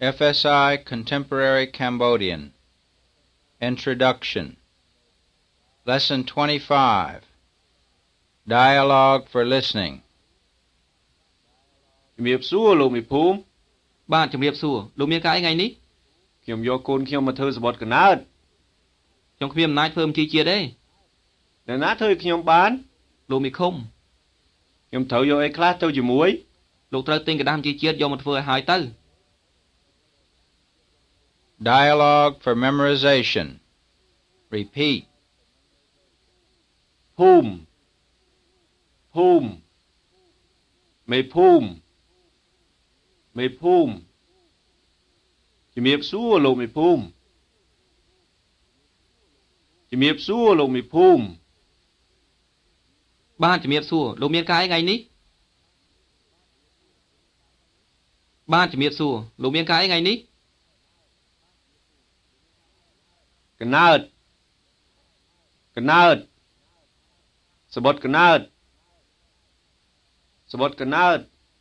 FSI Contemporary Cambodian Introduction Lesson 25 Dialogue for Listening ជំរាបសួរលោកមេភូមិបាទជំរាបសួរលោកមានការអីថ្ងៃនេះខ្ញុំយកកូនខ្ញុំមកធ្វើសវត្ថិកណើតខ្ញុំគ្មានអំណាចធ្វើមន្ទីរជាតិទេអ្នកណាធ្វើឲ្យខ្ញុំបានលោកមេឃុំខ្ញុំត្រូវយកអីខ្លះទៅជាមួយលោកត្រូវទិញกระดาษមន្ទីរជាតិយកមកធ្វើឲ្យហើយទៅ Dialogue for Memorization Repeat ភូមិភូមិមេភូមិមេភូមិជំរាបសួរលោកមេភូមិជំរាបសួរលោកមេភូមិបាទជំរាបសួរលោកមានការអីថ្ងៃនេះបាទជំរាបសួរលោកមានការអីថ្ងៃនេះកណើតកណើតសវត្ថិកណើតសវត្ថិកណើត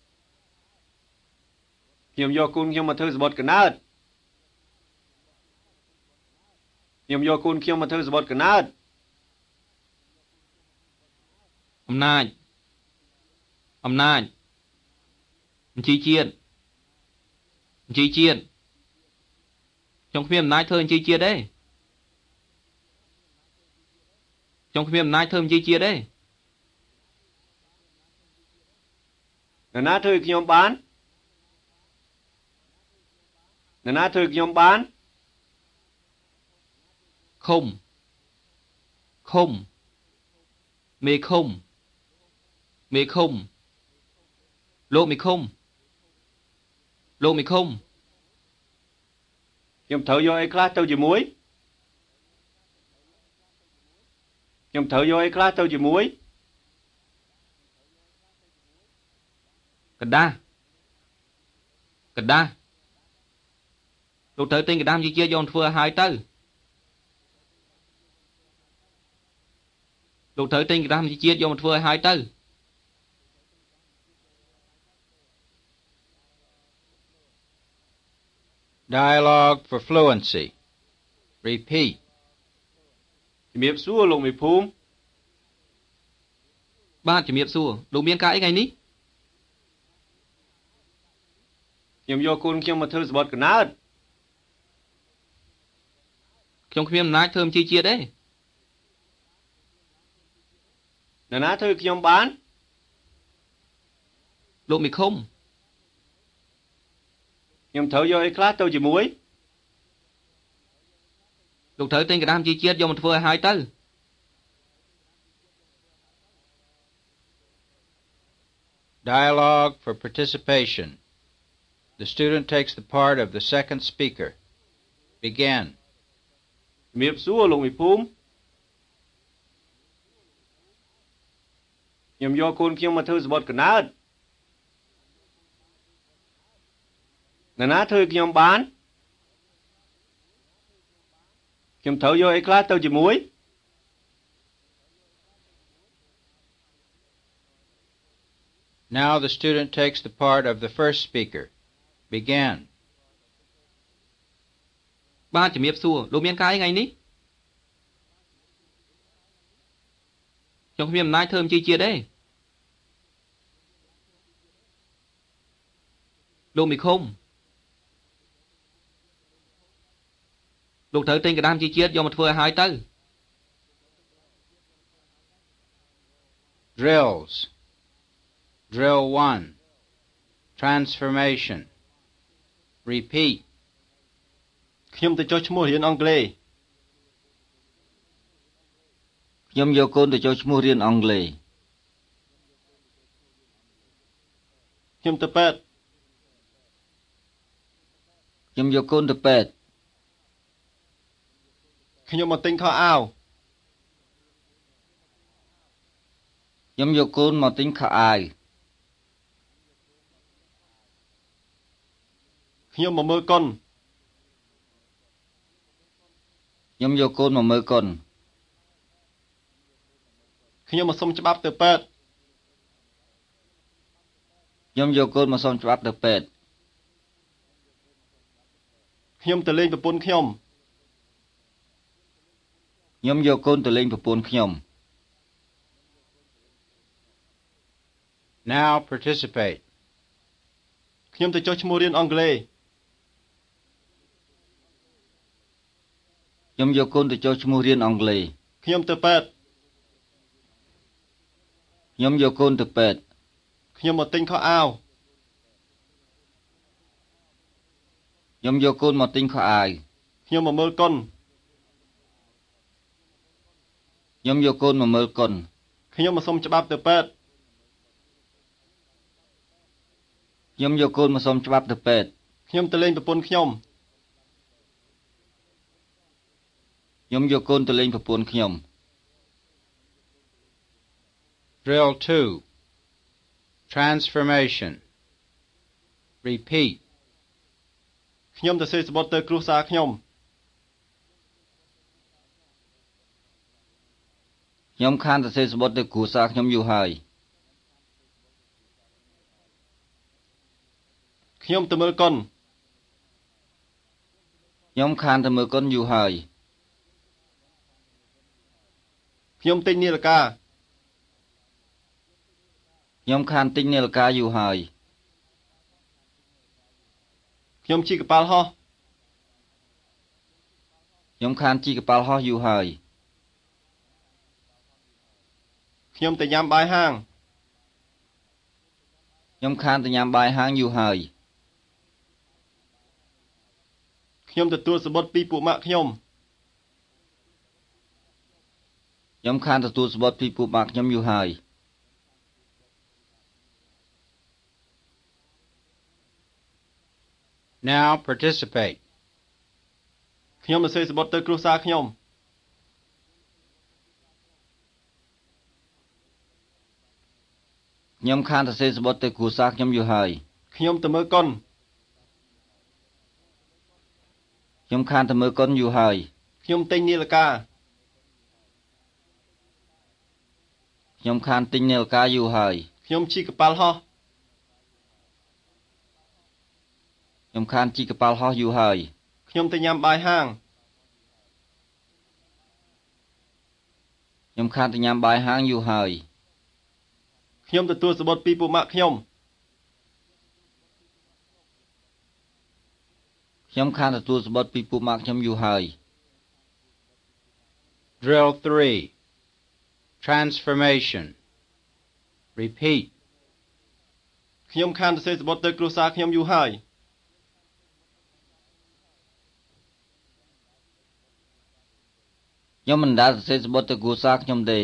ខ្ញុំយកកូនខ្ញុំមកធ្វើសវត្ថិកណើតខ្ញុំយកកូនខ្ញុំមកធ្វើសវត្ថិកណើតអំណាចមន្ទីរជាតិខ្ញុំគ្មានអំណាចធ្វើមន្ទីរជាតិទេខ្ញុំគ្មានអំណាចធ្វើមន្ទីរជាតិទេអ្នកណាធ្វើឲ្យខ្ញុំបានអ្នកណាធ្វើឲ្យខ្ញុំបានឃុំមេឃុំលោកមេឃុំខ្ញុំត្រូវយកអីខ្លះទៅជាមួយខ្ញុំត្រូវយកអីខ្លះទៅជាមួយกระดาษលោកត្រូវទិញกระดาษមន្ទីរជាតិយកធ្វើឲ្យហើយទៅលោកត្រូវទិញกระดาษមន្ទីរជាតិយកមកធ្វើឲ្យហើយទៅ Dialogue for Fluency Repeat ជំរាបសួរលោកមេភូមិបាទជំរាបសួរលោកមានការអីថ្ងៃនេះខ្ញុំយកកូនខ្ញុំមកធ្វើសវត្ថិកណើតខ្ញុំគ្មានអំណាចធ្វើមន្ទីរជាតិទេអ្នកណាធ្វើខ្ញុំបានលោកមេឃុំខ្ញុំត្រូវយកអីខ្លះទៅជាមួយលោកត្រូវទិញกระดาษមន្ទីរជាតិយកមកធ្វើឲ្យហើយទៅ Dialogue for Participation The student takes the part of the second speaker. Begin. ជំរាបសួរលោកមេភូមិខ្ញុំយកកូនខ្ញុំមកធ្វើសវត្ថិកណើតអ្នកណាធ្វើឲ្យខ្ញុំបានខ្ញុំត្រូវយកអីខ្លះទៅជាមួយ Now the student takes the part of the first speaker. Begin. បាទជំរាបសួរលោកមានការអីថ្ងៃនេះខ្ញុំគ្មានអំណាចធ្វើមន្ទីរជាតិទេលោកមេឃុំលោកត្រូវទិញกระดาษមន្ទីរជាតិយកមកធ្វើឲ្យហើយទៅ Drills. Drill 1. Transformation. Repeat. ខ្ញុំទៅចុះឈ្មោះរៀនអង់គ្លេសខ្ញុំយកកូនទៅចុះឈ្មោះរៀនអង់គ្លេសខ្ញុំទៅពេទ្យខ្ញុំយកកូនទៅពេទ្យខ្ញុំមកទិញខោអាវខ្ញុំយកកូនមកទិញខោអាវខ្ញុំមកមើលកុនខ្ញុំយកកូនមកមើលកុនខ្ញុំមកសុំច្បាប់ទៅពេទ្យខ្ញុំយកកូនមកសុំច្បាប់ទៅពេទ្យខ្ញុំទៅលេងប្រពន្ធខ្ញុំខ្ញុំយកកូនទៅលេងប្រពន្ធខ្ញុំ Now participate. ខ្ញុំទៅចុះឈ្មោះរៀនអង់គ្លេសខ្ញុំយកកូនទៅចុះឈ្មោះរៀនអង់គ្លេសខ្ញុំទៅពេទ្យខ្ញុំយកកូនទៅពេទ្យខ្ញុំមកទិញខោអាវខ្ញុំយកកូនមកទិញខោអាវខ្ញុំមកមើលកុនខ្ញុំយកកូនមកមើលកុនខ្ញុំមកសុំច្បាប់ទៅពេទ្យខ្ញុំយកកូនមកសុំច្បាប់ទៅពេទ្យខ្ញុំទៅលេងប្រពន្ធខ្ញុំខ្ញុំយកកូនទៅលេងប្រពន្ធខ្ញុំ Drill 2. Transformation. Repeat. ខ្ញុំទៅសេសបុតទៅគ្រួសារខ្ញុំខ្ញុំខានទៅសេសបុតទៅគ្រួសារខ្ញុំយូរហើយខ្ញុំទៅមើលកុនខ្ញុំខានទៅមើលកូនយូរហើយខ្ញុំទិញនាឡិកាខ្ញុំខានទិញនាឡិកាយូរហើយខ្ញុំជិះកប៉ាល់ហោះខ្ញុំខានជិះកប៉ាល់ហោះយូរហើយខ្ញុំទៅញ៉ាំបាយហាងខ្ញុំខានទៅញ៉ាំបាយហាងយូរហើយខ្ញុំទទួលសំបុត្រពីពួកម៉ាក់ខ្ញុំខ្ញុំខានទទួលសំបុត្រពីពួកម៉ាក់ខ្ញុំយូរហើយ Now participate. ខ្ញុំទៅសេសបុតទៅគ្រួសារខ្ញុំខ្ញុំខានទៅសេសបុតទៅគ្រួសារខ្ញុំយូរហើយខ្ញុំទៅមើលកុនខ្ញុំខានទៅមើលកូនយូរហើយខ្ញុំទិញនាឡិកាខ្ញុំខានទិញនាឡិកាយូរហើយខ្ញុំជិះកប៉ាល់ហោះខ្ញុំខានជិះកប៉ាល់ហោះយូរហើយខ្ញុំទៅញ៉ាំបាយហាងខ្ញុំខានទៅញ៉ាំបាយហាងយូរហើយខ្ញុំទទួលសំបុត្រពីពួកម៉ាក់ខ្ញុំខ្ញុំខានទទួលសំបុត្រពីពួកម៉ាក់ខ្ញុំយូរហើយ Drill 3. Transformation. Repeat. ខ្ញុំខានទៅសេសបុតទៅគ្រួសារខ្ញុំយូរហើយខ្ញុំមិនដែលទៅសេសបុតទៅគ្រួសារខ្ញុំទេ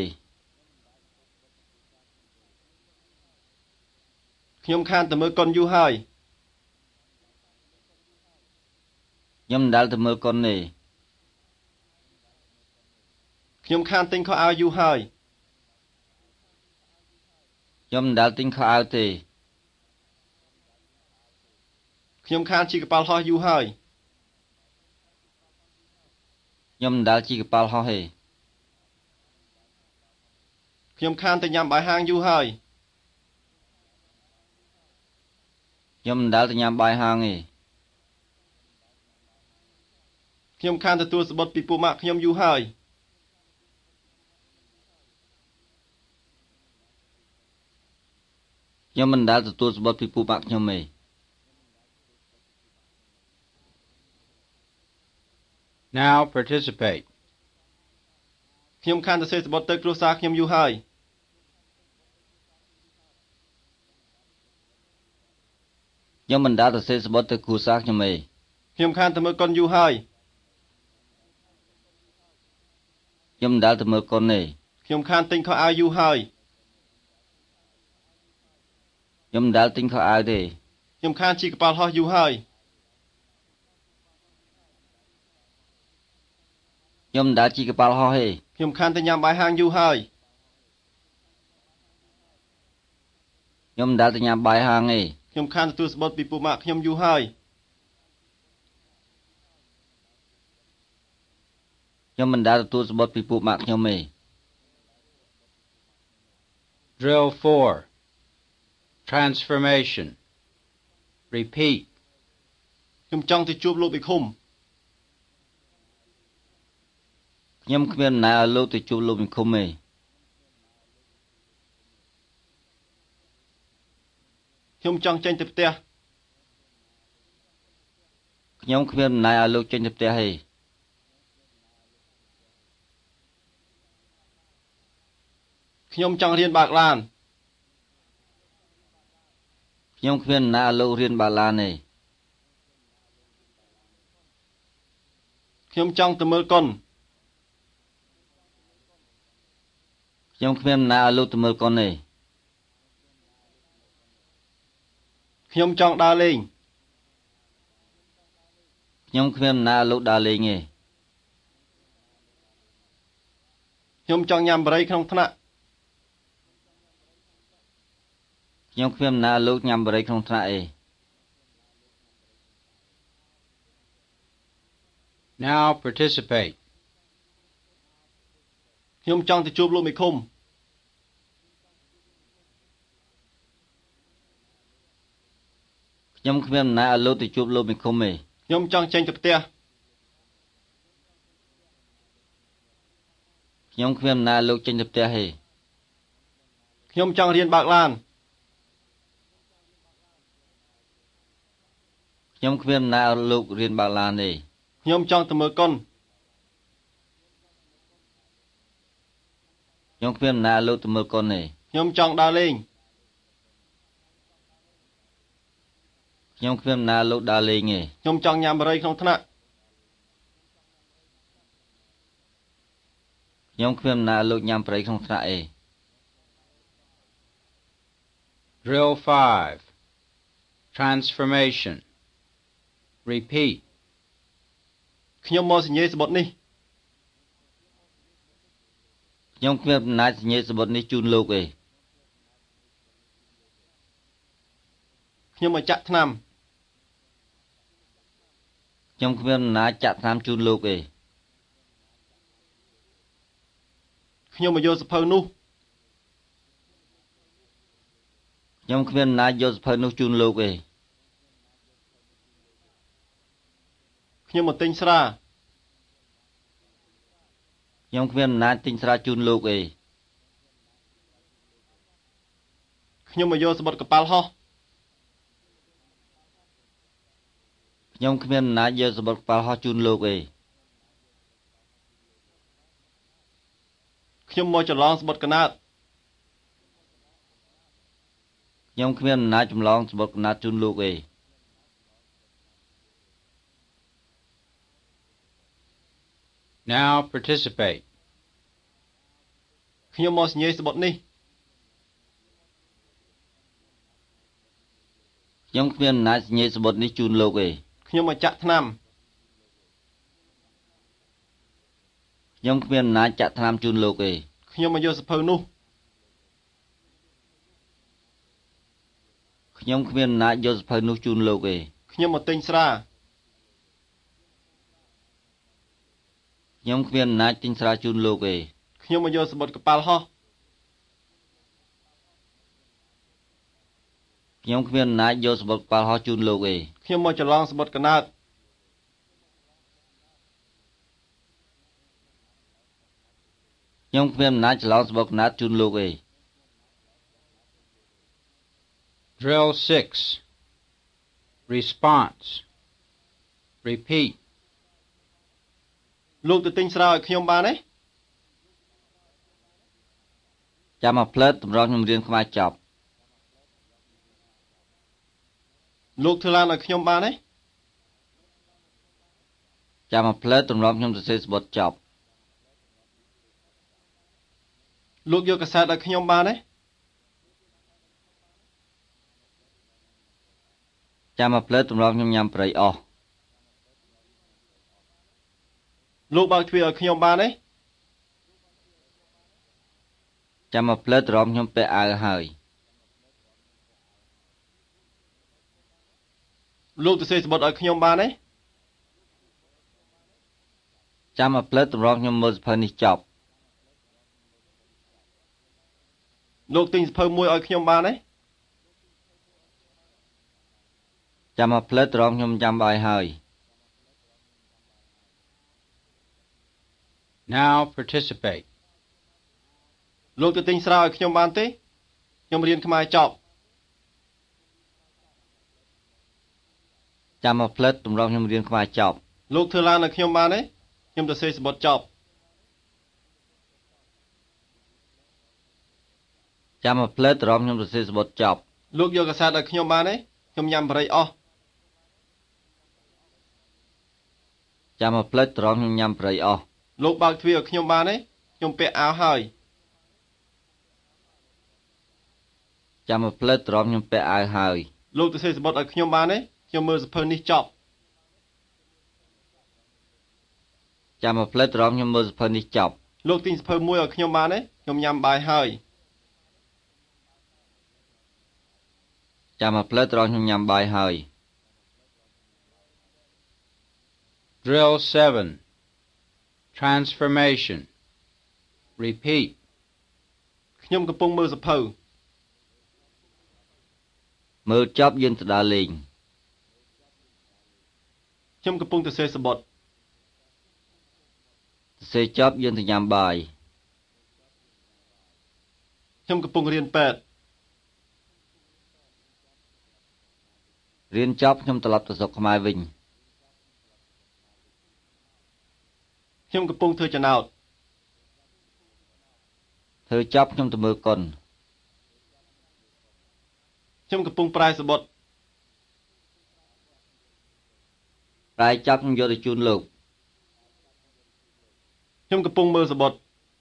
ខ្ញុំខានទៅមើលកុនយូរហើយខ្ញុំមិនដែលទៅមើលកូនទេខ្ញុំខានទិញខោអាវយូរហើយខ្ញុំមិនដែលទិញខោអាវទេខ្ញុំខានជិះកប៉ាល់ហោះយូរហើយខ្ញុំមិនដែលជិះកប៉ាល់ហោះទេខ្ញុំខានទៅញ៉ាំបាយហាងយូរហើយខ្ញុំមិនដែលទៅញ៉ាំបាយហាងទេខ្ញុំខានទទួលសំបុត្រពីពួកម៉ាក់ខ្ញុំយូរហើយខ្ញុំមិនដែលទទួលសំបុត្រពីពួកម៉ាក់ខ្ញុំទេ Now participate. ខ្ញុំខានទៅសេសបុតទៅគ្រួសារខ្ញុំយូរហើយខ្ញុំមិនដែលទៅសេសបុតទៅគ្រួសារខ្ញុំទេខ្ញុំខានទៅមើលកុនយូរហើយខ្ញុំមិនដែលទៅមើលកូនទេខ្ញុំខានទិញខោអាវយូរហើយខ្ញុំមិនដែលទិញខោអាវទេខ្ញុំខានជិះកប៉ាល់ហោះយូរហើយខ្ញុំមិនដែលជិះកប៉ាល់ហោះទេខ្ញុំខានទៅញ៉ាំបាយហាងយូរហើយខ្ញុំមិនដែលទៅញ៉ាំបាយហាងទេខ្ញុំខានទទួលសំបុត្រពីពួកម៉ាក់ខ្ញុំយូរហើយខ្ញុំមិនដែលទទួលសំបុត្រពីពួកម៉ាក់ខ្ញុំទេ Drill 4. Transformation. Repeat. ខ្ញុំចង់ទៅជួបលោកបិឃុំខ្ញុំគ្មានណែឲ្យលោកទៅជួបលោកមេឃុំទេខ្ញុំចង់ចេញទៅផ្ទះខ្ញុំគ្មានណែឲ្យលោកចេញទៅផ្ទះទេខ្ញុំចង់រៀនបើកឡានខ្ញុំគ្មានណែឲ្យលោករៀនបើកឡានទេខ្ញុំចង់ទៅមើលកុនខ្ញុំគ្មានណែឲ្យលោកទៅមើលកុនទេខ្ញុំចង់ដើរលេងខ្ញុំគ្មានណែឲ្យលោកដើរលេងទេខ្ញុំចង់ញ៉ាំបារីក្នុងថ្នាក់ខ្ញុំគ្មានណែឲ្យលោកញ៉ាំបារីក្នុងថ្នាក់ទេ Now participate. ខ្ញុំចង់ទៅជួបលោកមេឃុំខ្ញុំគ្មានណែឲ្យលោកទៅជួបលោកមេឃុំទេខ្ញុំចង់ចេញទៅផ្ទះខ្ញុំគ្មានណែឲ្យលោកចេញទៅផ្ទះទេខ្ញុំចង់រៀនបើកឡានខ្ញុំគ្មានណែឲ្យលោករៀនបើកឡានទេខ្ញុំចង់ទៅមើលកុនខ្ញុំគ្មានណែឲ្យលោកទៅមើលកុនទេខ្ញុំចង់ដើរលេងខ្ញុំគ្មានណែឲ្យលោកដើរលេងទេខ្ញុំចង់ញ៉ាំបារីក្នុងថ្នាក់ខ្ញុំគ្មានណែឲ្យលោកញ៉ាំប្រៃក្នុងថ្នាក់ទេ Drill 5. Transformation. Repeat. ខ្ញុំមកសញ្ញេសបុតនេះខ្ញុំគ្មានអំណាចសញ្ញេសបុតនេះជូនលោកទេខ្ញុំមកចាក់ថ្នាំខ្ញុំគ្មានអំណាចចាក់ថ្នាំជូនលោកទេខ្ញុំមកយកសភៅនោះខ្ញុំគ្មានអំណាចយកសភៅនោះជូនលោកទេខ្ញុំមកទិញស្រាខ្ញុំគ្មានអំណាចទិញស្រាជូនលោកទេខ្ញុំមកយកសបុតកប៉ាល់ហោះខ្ញុំគ្មានអំណាចយកសបុតក្បាលហោះជូនលោកទេខ្ញុំមកច្រឡងសបុតកណាត់ខ្ញុំគ្មានអំណាចចម្លងសបុតកណាត់ជូនលោកទេ Now participate. ខ្ញុំមកសញ្ញេសបុតនេះខ្ញុំគ្មានអំណាចសញ្ញេសបុតនេះជូនលោកទេខ្ញុំមកចាក់ថ្នាំខ្ញុំគ្មានអំណាចចាក់ថ្នាំជូនលោកទេខ្ញុំមកយកសភៅនោះខ្ញុំគ្មានអំណាចយកសភៅនោះជូនលោកទេខ្ញុំមកទិញស្រាខ្ញុំគ្មានអំណាចទិញស្រាជូនលោកទេខ្ញុំមកយកសបុតកប៉ាល់ហោះខ្ញុំគ្មានអំណាចយកសបុតក្បាលហោះជូនលោកទេខ្ញុំមកច្រឡងសបុតកណាត់ខ្ញុំគ្មានអំណាចច្រឡងសបុតកណាត់ជូនលោកទេ Drill 6. Response. Repeat. លោកទៅទិញស្រាឲ្យខ្ញុំបានទេចាំមកផ្លើតតម្រង់ខ្ញុំរៀនខ្មែរចប់លោកធ្វើឡានឲ្យខ្ញុំបានទេចាំមកផ្លើតតម្រង់ខ្ញុំសរសេរសបុតចប់លោកយកកាសែតឲ្យខ្ញុំបានទេចាំមកផ្លើតតម្រង់ខ្ញុំញ៉ាំប្រៃអស់លោកបើកទ្វារឲ្យខ្ញុំបានទេចាំមកផ្លើតតម្រង់ខ្ញុំពាក់អាវហើយលោកទៅសេសបុតឲ្យខ្ញុំបានទេចាំមកផ្លើតតម្រង់ខ្ញុំមើលសភៅនេះចប់លោកទិញសភៅមួយឲ្យខ្ញុំបានទេចាំមកផ្លើតតម្រង់ខ្ញុំចាំបាយហើយ Now participate. លោកទៅទិញស្រាឲ្យខ្ញុំបានទេខ្ញុំរៀនខ្មែរចប់ចាំមកផ្លិតទម្រាំខ្ញុំរៀនខ្មែរចប់លោកធ្វើឡានឲ្យខ្ញុំបានទេខ្ញុំទៅសេសបុតចប់ចាំមកផ្លិតទម្រាំខ្ញុំសរសេរសម្បត្តិចប់លោកយកកាសែតឲ្យខ្ញុំបានទេខ្ញុំញ៉ាំបរិយអស់ចាំមកផ្លិតទម្រាំខ្ញុំញ៉ាំប្រៃអស់លោកបើកទ្វារឲ្យខ្ញុំបានទេខ្ញុំពាក់អាវហើយចាំមកផ្លិតទម្រាំខ្ញុំពាក់អាវហើយលោកទៅសេសបុតឲ្យខ្ញុំបានទេខ្ញុំមើលសភៅនេះចប់ចាំមកផ្លិតទម្រាំខ្ញុំមើលសភៅនេះចប់លោកទិញសភៅមួយឲ្យខ្ញុំបានទេខ្ញុំញ៉ាំបាយហើយចាំមកផ្លិតទម្រាំខ្ញុំញ៉ាំបាយហើយ Drill 7. Transformation. Repeat. ខ្ញុំកំពុងមើលសភៅមើលចប់យើងទៅដើរលេងខ្ញុំកំពុងទៅសេសបុតសរសេរចប់យើងទៅញ៉ាំបាយខ្ញុំកំពុងរៀនពេទ្យរៀនចប់ខ្ញុំត្រឡប់ទៅស្រុកខ្មែរវិញខ្ញុំកំពុងធ្វើចំណោទធ្វើចប់ខ្ញុំទៅមើលកុនខ្ញុំកំពុងប្រែសបុតប្រែចប់ខ្ញុំយកទៅជូនលោកខ្ញុំកំពុងមើលសបុត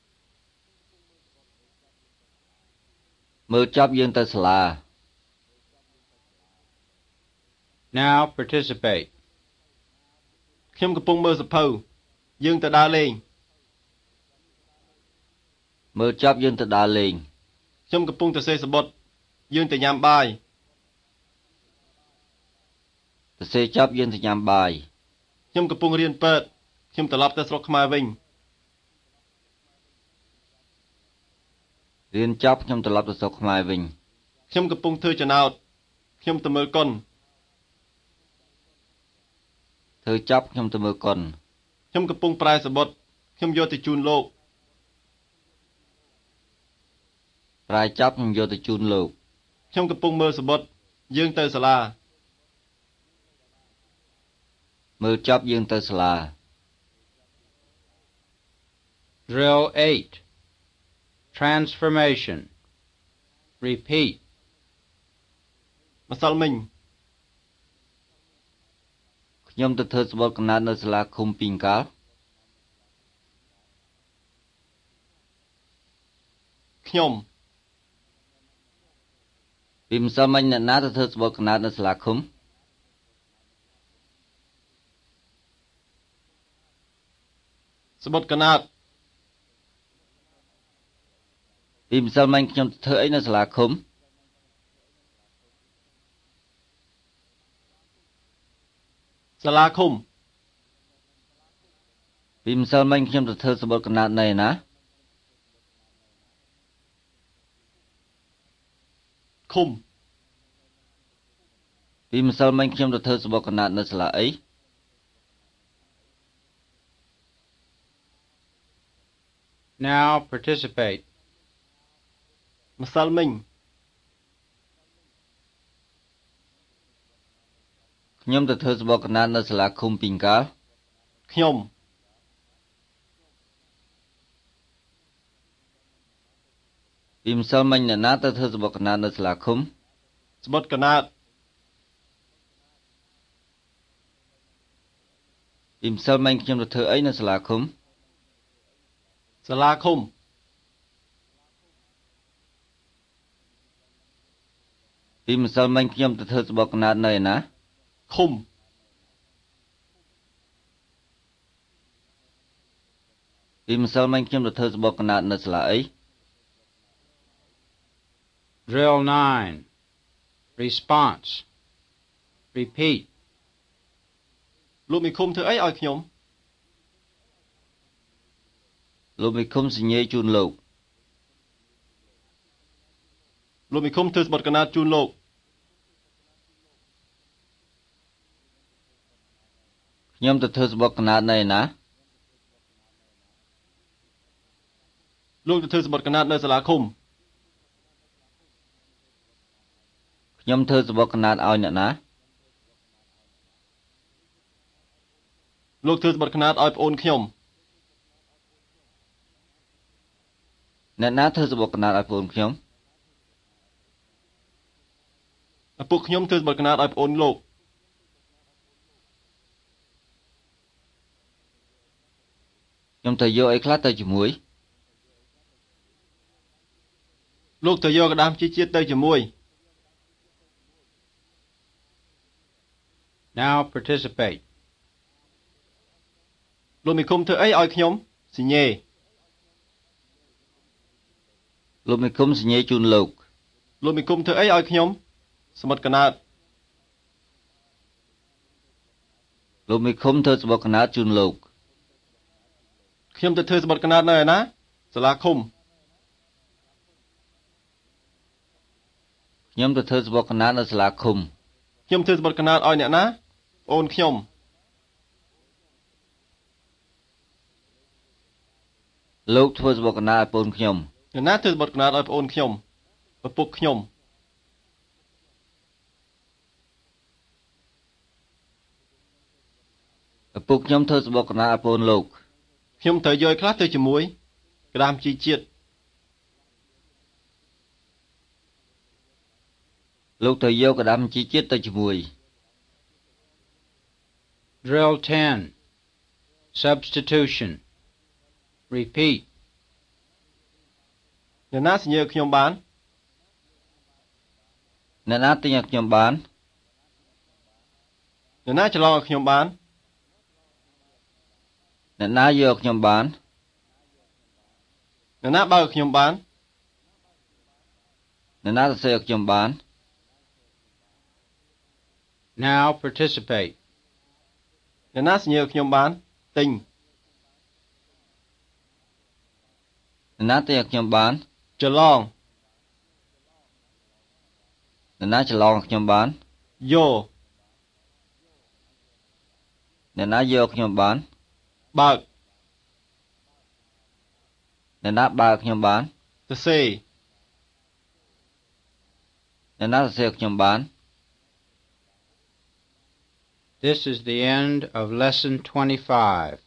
មើលចប់យើងទៅសាលា Now participate. ខ្ញុំកំពុងមើលសភៅយើងទៅដើរលេងមើលចប់យើងទៅដើរលេងខ្ញុំកំពុងទៅសេសបុតយើងទៅញ៉ាំបាយសរសេរចប់យើងទៅញ៉ាំបាយខ្ញុំកំពុងរៀនពេទ្យខ្ញុំត្រឡប់ទៅស្រុកខ្មែរវិញរៀនចប់ខ្ញុំត្រឡប់ទៅស្រុកខ្មែរវិញខ្ញុំកំពុងធ្វើចំណោទខ្ញុំទៅមើលកុនធ្វើចប់ខ្ញុំទៅមើលកុនខ្ញុំកំពុងប្រែសបុតខ្ញុំយកទៅជូនលោកប្រែចប់ខ្ញុំយកទៅជូនលោកខ្ញុំកំពុងមើលសបុតយើងទៅសាលាមើលចប់យើងទៅសាលា Drill 8. Transformation. Repeat. ម្សិលមិញខ្ញុំទៅធ្វើសម្បត្តិកំណើតនៅសាលាឃុំពីងកាល់ខ្ញុំពីម្សិលមិញអ្នកណាទៅធ្វើសម្បត្តិកំណើតនៅសាលាឃុំសបុតកណាតពីម្សិលមិញខ្ញុំទៅធ្វើអីនៅសាលាឃុំសាលាឃុំពីម្សិលមិញខ្ញុំទៅធ្វើសម្បត្តិកំណើតនៅឯណាឃុំពីម្សិលមិញខ្ញុំទៅធ្វើសម្បត្តិកំណើតនៅសាលាអី Now participate. ម្សិលមិញខ្ញុំទៅធ្វើសម្បត្តិកំណើតនៅសាលាឃុំពីងកាល់ខ្ញុំពីម្សិលមិញអ្នកណាទៅធ្វើសម្បត្តិកំណើតនៅសាលាឃុំសបុតកណាតពីម្សិលមិញខ្ញុំទៅធ្វើអីនៅសាលាឃុំសាលាឃុំពីម្សិលមិញខ្ញុំទៅធ្វើសម្បត្តិកំណើតនៅឯណាឃុំពីម្សិលមិញខ្ញុំទៅធ្វើសម្បត្តិកំណើតនៅសាលាអី Drill 9. Response. Repeat. លោកមីឃុំធ្វើអីឲ្យខ្ញុំលោកមេឃុំសញ្ញេជូនលោកលោកមីឃុំធ្វើសបុតកណាតជូនលោកខ្ញុំទៅធ្វើសម្បត្តិកំណើតនៅឯណាលោកទៅធ្វើសមុទ្រកណាត់នៅសាលាឃុំខ្ញុំធ្វើសំបុត្រកណាត់ឲ្យអ្នកណាលោកធ្វើសមុទ្រកណាត់ឲ្យប្អូនខ្ញុំអ្នកណាធ្វើសំបុត្រកណាត់ឲ្យប្អូនខ្ញុំឪពុកខ្ញុំធ្វើសមុទ្រកណាត់ឲ្យប្អូនលោកខ្ញុំត្រូវយកអីខ្លះទៅជាមួយលោកទៅយកក្តាមជីជាតិទៅជាមួយ Now participate. លោកមេឃុំធ្វើអីឲ្យខ្ញុំសញ្ញេលោកមេឃុំសញ្ញេជូនលោកលោកមេឃុំធ្វើអីឲ្យខ្ញុំសមុទ្រកណាត់លោកមេឃុំធ្វើសំបុត្រកណាត់ជូនលោកខ្ញុំទៅធ្វើសមុទ្រកណាត់នៅឯណាសាលាឃុំខ្ញុំទៅធ្វើសំបុត្រកណាត់នៅសាលាឃុំខ្ញុំធ្វើសមុទ្រកណាត់ឲ្យអ្នកណាប្អូនខ្ញុំលោកធ្វើសំបុត្រកណាត់ឲ្យប្អូនខ្ញុំអ្នកណាធ្វើសមុទ្រកណាត់ឲ្យប្អូនខ្ញុំឪពុកខ្ញុំឪពុកខ្ញុំធ្វើសំបុត្រកណាត់ឲ្យប្អូនលោកខ្ញុំត្រូវយកខ្លះទៅជាមួយក្តាមជីជាតិលោកត្រូវយកក្តាមជីជាតិទៅជាមួយ Drill 10. Substitution. Repeat. អ្នកណាសញ្ញេឲ្យខ្ញុំបានអ្នកណាទិញឲ្យខ្ញុំបានអ្នកណាច្រឡំឲ្យខ្ញុំបានអ្នកណាយកឲ្យខ្ញុំបានអ្នកណាបើកឲ្យខ្ញុំបានអ្នកណាសរសេរឲ្យខ្ញុំបាន Now participate. អ្នកណាសញ្ញេឲ្យខ្ញុំបានទិញអ្នកណាទិញឲ្យខ្ញុំបានច្រឡងអ្នកណាច្រឡងឲ្យខ្ញុំបានយកអ្នកណាយកឲ្យខ្ញុំបានបើកអ្នកណាបើកឲ្យខ្ញុំបានសរសេរអ្នកណាសរសេរឲ្យខ្ញុំបាន This is the end of lesson 25.